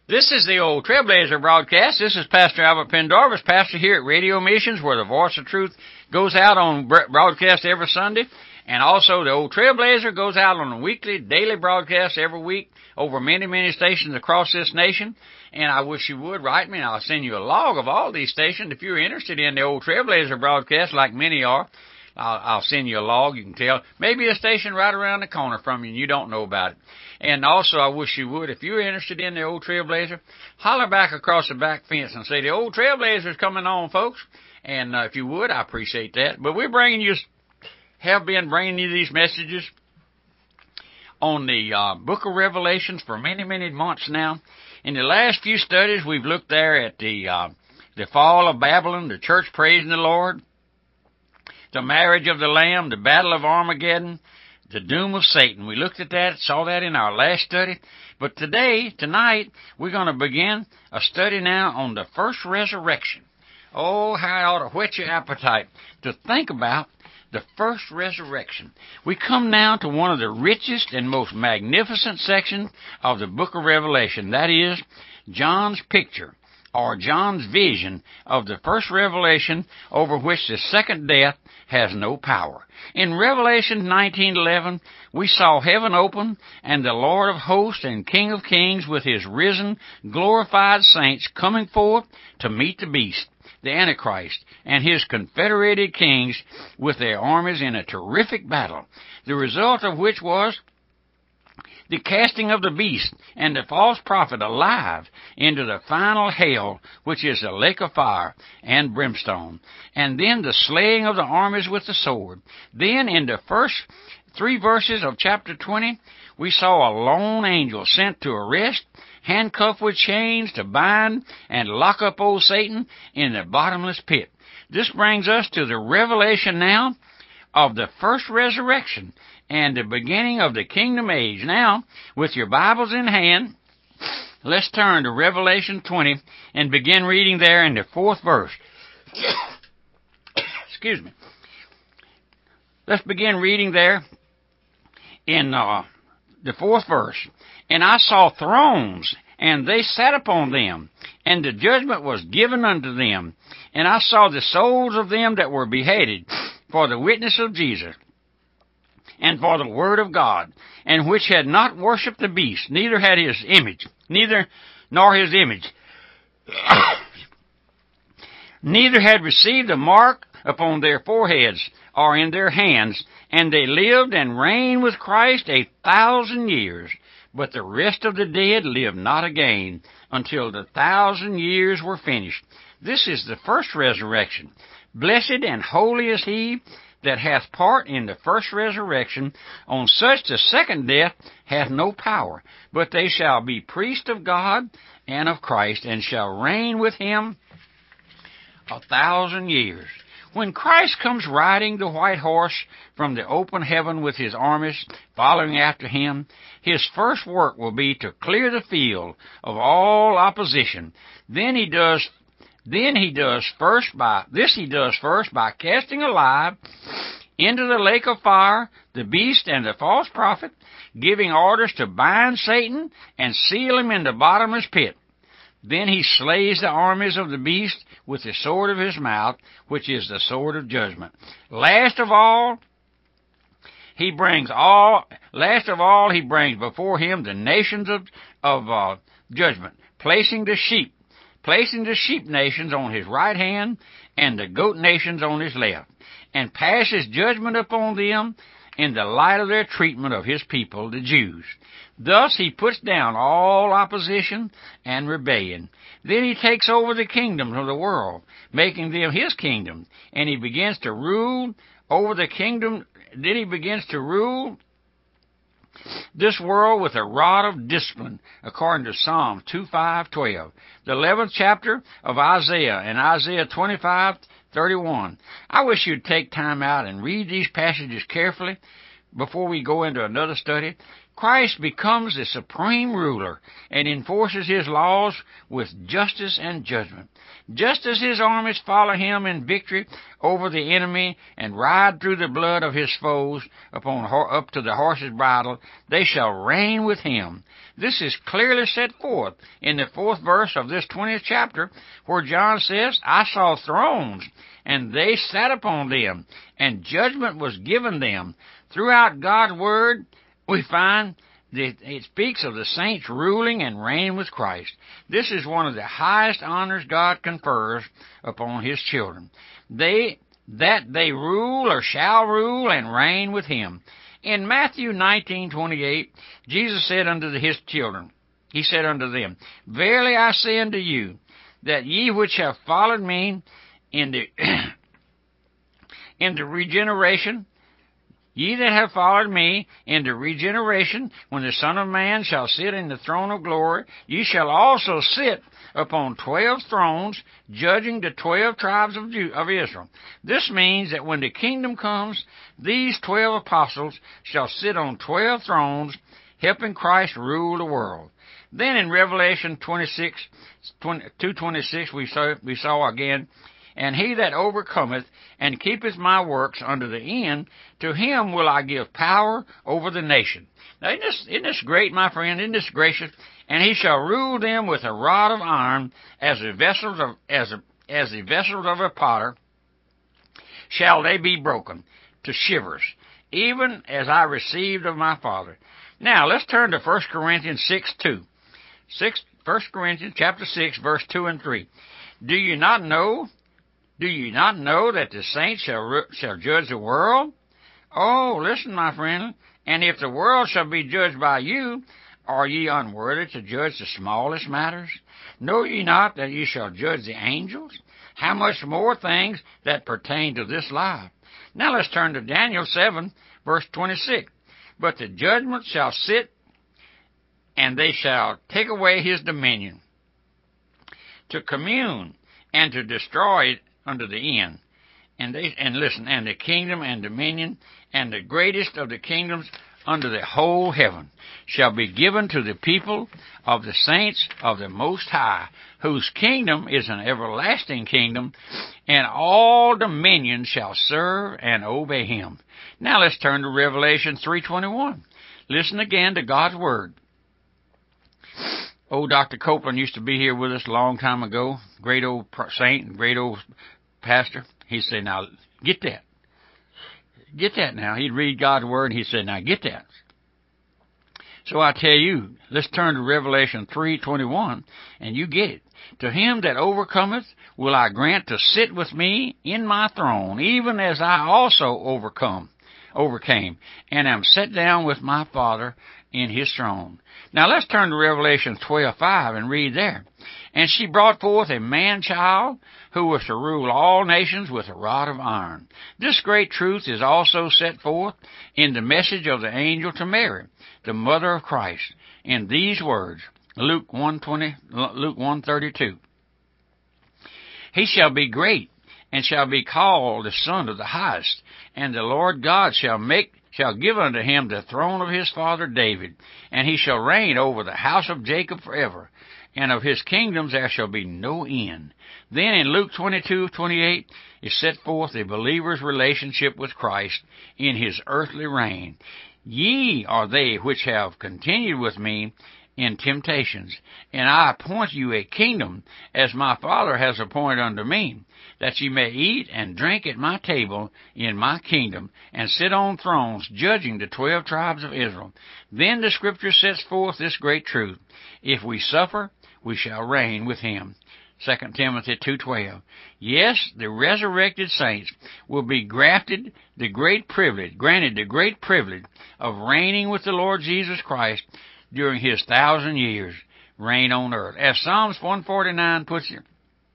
This is the old Trailblazer broadcast. This is Pastor Albert Pendarvis, pastor here at Radio Missions, where the voice of truth goes out on broadcast every Sunday. And also the old Trailblazer goes out on a weekly, daily broadcast every week over many, many stations across this nation. And I wish you would write me, and I'll send you a log of all these stations. If you're interested in the old Trailblazer broadcast, like many are, I'll send you a log. You can tell. Maybe a station right around the corner from you and you don't know about it. And also, I wish you would, if you're interested in the old Trailblazer, holler back across the back fence and say, the old Trailblazer's coming on, folks. And if you would, I appreciate that. But we're have been bringing you these messages on the book of Revelations for many, many months now. In the last few studies, we've looked there at the fall of Babylon, the church praising the Lord, the marriage of the Lamb, the battle of Armageddon, the doom of Satan. We looked at that, saw that in our last study. But tonight, we're going to begin a study now on the first resurrection. Oh, how it ought to whet your appetite to think about the first resurrection. We come now to one of the richest and most magnificent sections of the book of Revelation. That is John's picture, or John's vision of the first revelation over which the second death has no power. In Revelation 19:11, we saw heaven open and the Lord of hosts and King of kings with his risen, glorified saints coming forth to meet the beast, the Antichrist, and his confederated kings with their armies in a terrific battle, the result of which was the casting of the beast and the false prophet alive into the final hell, which is the lake of fire and brimstone, and then the slaying of the armies with the sword. Then in the first 3 verses of chapter 20, we saw a lone angel sent to arrest, handcuffed with chains to bind and lock up old Satan in the bottomless pit. This brings us to the revelation now of the first resurrection and the beginning of the kingdom age. Now, with your Bibles in hand, let's turn to Revelation 20 and begin reading there in the 4th verse. Excuse me. Let's begin reading there in the 4th verse. And I saw thrones, and they sat upon them, and the judgment was given unto them. And I saw the souls of them that were beheaded for the witness of Jesus, and for the word of God, and which had not worshipped the beast, neither had his image, nor his image, neither had received a mark upon their foreheads or in their hands, and they lived and reigned with Christ 1,000 years. But the rest of the dead lived not again until the 1,000 years were finished. This is the first resurrection. Blessed and holy is he that hath part in the first resurrection. On such the second death hath no power, but they shall be priests of God and of Christ, and shall reign with him 1,000 years. When Christ comes riding the white horse from the open heaven with his armies following after him, his first work will be to clear the field of all opposition. He does first by casting alive into the lake of fire the beast and the false prophet, giving orders to bind Satan and seal him in the bottomless pit. Then he slays the armies of the beast with the sword of his mouth, which is the sword of judgment. Last of all, he brings before him the nations of judgment, placing the sheep nations on his right hand and the goat nations on his left, and passes judgment upon them in the light of their treatment of his people, the Jews. Thus he puts down all opposition and rebellion. Then he takes over the kingdoms of the world, making them his kingdom, and he begins to rule over the kingdom. Then he begins to rule this world with a rod of discipline, according to Psalm 2:5-12, the 11th chapter of Isaiah, and Isaiah 25:31. I wish you'd take time out and read these passages carefully. before we go into another study, Christ becomes the supreme ruler and enforces his laws with justice and judgment. Just as his armies follow him in victory over the enemy and ride through the blood of his foes up to the horse's bridle, they shall reign with him. This is clearly set forth in the 4th verse of this 20th chapter, where John says, I saw thrones, and they sat upon them, and judgment was given them. Throughout God's Word, we find that it speaks of the saints ruling and reigning with Christ. This is one of the highest honors God confers upon his children. They rule or shall rule and reign with him. In Matthew 19:28, Jesus said unto his children, he said unto them, Verily I say unto you, that ye which have followed me into regeneration, ye that have followed me into regeneration, when the Son of Man shall sit in the throne of glory, ye shall also sit upon 12 thrones, judging the 12 tribes of Israel. This means that when the kingdom comes, these 12 apostles shall sit on 12 thrones, helping Christ rule the world. Then in Revelation 2:26, we saw again, And he that overcometh and keepeth my works unto the end, to him will I give power over the nation. Now, isn't this great, my friend? Isn't this gracious? And he shall rule them with a rod of iron, as the vessels of a potter shall they be broken to shivers, even as I received of my Father. Now, let's turn to 1 Corinthians 6:2. 1 Corinthians chapter 6, verse 2 and 3. Do you not know that the saints shall judge the world? Oh, listen, my friend. And if the world shall be judged by you, are ye unworthy to judge the smallest matters? Know ye not that ye shall judge the angels? How much more things that pertain to this life? Now let's turn to Daniel 7, verse 26. But the judgment shall sit, and they shall take away his dominion, to commune and to destroy it unto the end. And the kingdom and dominion and the greatest of the kingdoms under the whole heaven shall be given to the people of the saints of the Most High, whose kingdom is an everlasting kingdom, and all dominions shall serve and obey him. Now let's turn to Revelation 3:21. Listen again to God's Word. Old Dr. Copeland used to be here with us a long time ago, great old saint and great old pastor. He said, now, get that. Get that now. He'd read God's Word, and he said, now, get that. So I tell you, let's turn to Revelation 3:21, and you get it. To him that overcometh will I grant to sit with me in my throne, even as I also overcame, and am set down with my Father in his throne. Now let's turn to Revelation 12:5 and read there. And she brought forth a man-child who was to rule all nations with a rod of iron. This great truth is also set forth in the message of the angel to Mary, the mother of Christ, in these words, Luke 1:32. He shall be great, and shall be called the Son of the Highest, and the Lord God shall give unto him the throne of his father David, and he shall reign over the house of Jacob forever, and of his kingdoms there shall be no end. Then in Luke 22:28 is set forth the believer's relationship with Christ in his earthly reign. Ye are they which have continued with me in temptations, and I appoint you a kingdom, as my Father has appointed unto me, that ye may eat and drink at my table in my kingdom, and sit on thrones, judging the 12 tribes of Israel. Then the Scripture sets forth this great truth: if we suffer, we shall reign with him. 2 Timothy 2:12. Yes, the resurrected saints will be granted the great privilege of reigning with the Lord Jesus Christ during his 1,000 years reign on earth. As Psalms 149 puts it,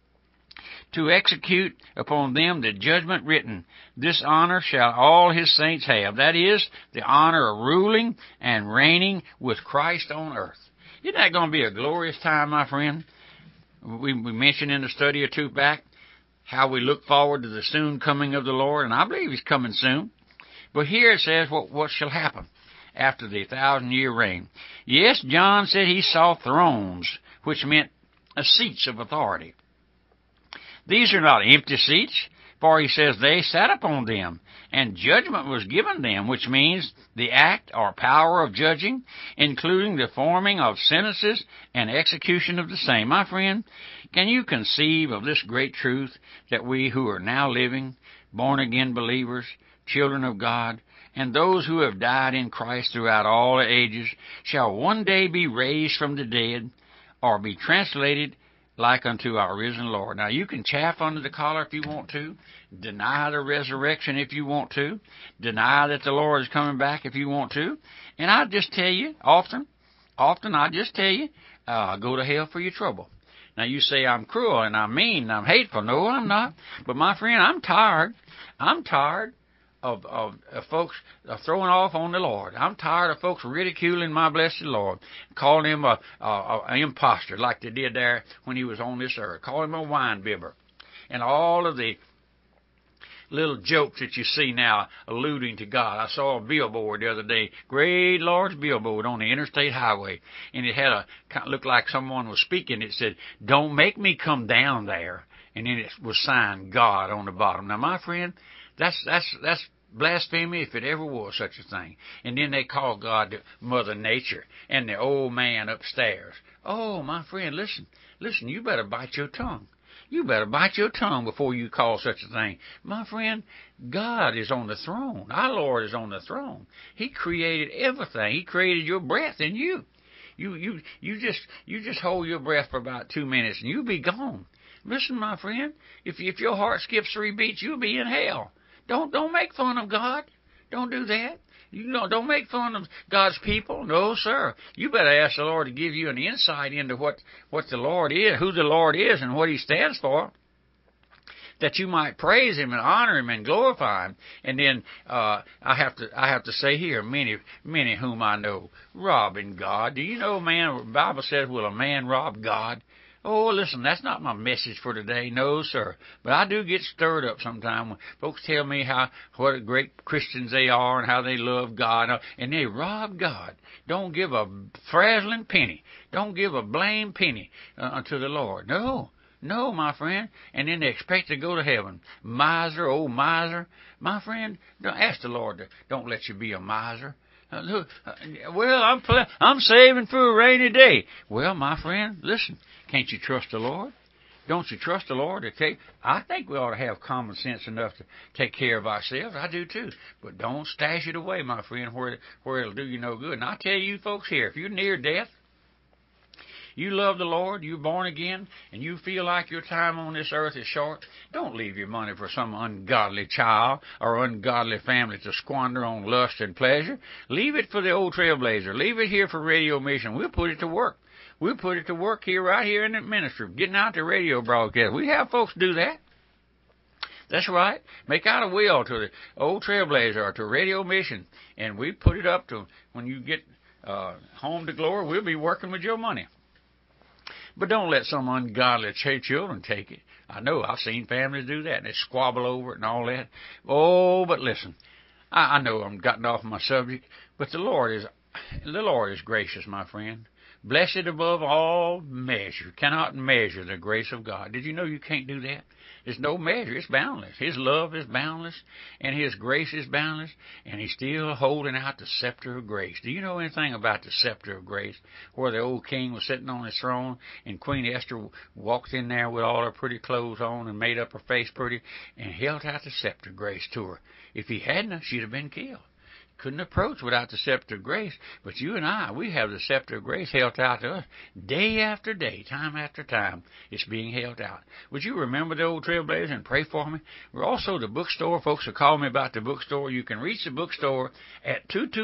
to execute upon them the judgment written, this honor shall all his saints have. That is, the honor of ruling and reigning with Christ on earth. Isn't that going to be a glorious time, my friend? We mentioned in a study or two back how we look forward to the soon coming of the Lord, and I believe he's coming soon. But here it says what shall happen after the 1,000-year reign. Yes, John said he saw thrones, which meant seats of authority. These are not empty seats, for he says they sat upon them, and judgment was given them, which means the act or power of judging, including the forming of sentences and execution of the same. My friend, can you conceive of this great truth that we who are now living, born-again believers, children of God, and those who have died in Christ throughout all the ages, shall one day be raised from the dead, or be translated like unto our risen Lord. Now, you can chaff under the collar if you want to, deny the resurrection if you want to, deny that the Lord is coming back if you want to, and I just tell you, often I just tell you, go to hell for your trouble. Now, you say I'm cruel and I'm mean and I'm hateful. No, I'm not. But, my friend, I'm tired. I'm tired of folks throwing off on the Lord. I'm tired of folks ridiculing my blessed Lord, calling him an imposter like they did there when he was on this earth, calling him a wine bibber, and all of the little jokes that you see now alluding to God. I saw a billboard the other day, great large billboard on the interstate highway, and it had looked like someone was speaking. It said, "Don't make me come down there," and then it was signed God on the bottom. Now, my friend, that's blasphemy if it ever was such a thing. And then they call God Mother Nature and the old man upstairs. Oh, my friend, listen, you better bite your tongue. You better bite your tongue before you call such a thing. My friend, God is on the throne. Our Lord is on the throne. He created everything. He created your breath in you. You just hold your breath for about 2 minutes and you'll be gone. Listen, my friend, if your heart skips 3 beats, you'll be in hell. Don't make fun of God. Don't do that. Don't make fun of God's people. No, sir. You better ask the Lord to give you an insight into what the Lord is, who the Lord is, and what He stands for, that you might praise Him and honor Him and glorify Him. And then I have to say here, many whom I know robbing God. Do you know, man? The Bible says, will a man rob God? Oh, listen, that's not my message for today. No, sir. But I do get stirred up sometimes when folks tell me what great Christians they are and how they love God, and they rob God. Don't give a frazzling penny. Don't give a blame penny unto the Lord. No, my friend. And then they expect to go to heaven. Miser, old miser. My friend, don't ask the Lord don't let you be a miser. Well, I'm saving for a rainy day. Well, my friend, listen, can't you trust the Lord? Don't you trust the Lord? Okay, I think we ought to have common sense enough to take care of ourselves. I do too. But don't stash it away, my friend, where it'll do you no good. And I tell you folks here, if you're near death, you love the Lord, you're born again, and you feel like your time on this earth is short, don't leave your money for some ungodly child or ungodly family to squander on lust and pleasure. Leave it for the old Trailblazer. Leave it here for Radio Mission. We'll put it to work. We'll put it to work here, right here in the ministry, getting out the radio broadcast. We have folks do that. That's right. Make out a will to the old Trailblazer or to Radio Mission, and we put it up to when you get home to glory, we'll be working with your money. But don't let some ungodly children take it. I know I've seen families do that, and they squabble over it and all that. Oh, but listen, I know I'm gotten off my subject, but the Lord is gracious, my friend. Blessed above all measure. Cannot measure the grace of God. Did you know you can't do that? There's no measure. It's boundless. His love is boundless, and His grace is boundless, and He's still holding out the scepter of grace. Do you know anything about the scepter of grace, where the old king was sitting on his throne, and Queen Esther walked in there with all her pretty clothes on and made up her face pretty, and held out the scepter of grace to her? If he hadn't, she'd have been killed. Couldn't approach without the scepter of grace. But you and I, we have the scepter of grace held out to us day after day, time after time. It's being held out. Would you remember the old Trailblazer and pray for me? We're also the bookstore. Folks are calling me about the bookstore. You can reach the bookstore at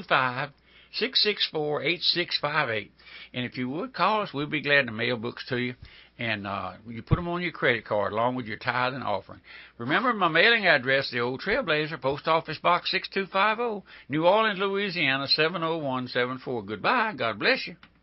225-664-8658. And if you would call us, we'll be glad to mail books to you. And you put them on your credit card along with your tithe and offering. Remember my mailing address, the old Trailblazer, Post Office Box 6250, New Orleans, Louisiana 70174. Goodbye. God bless you.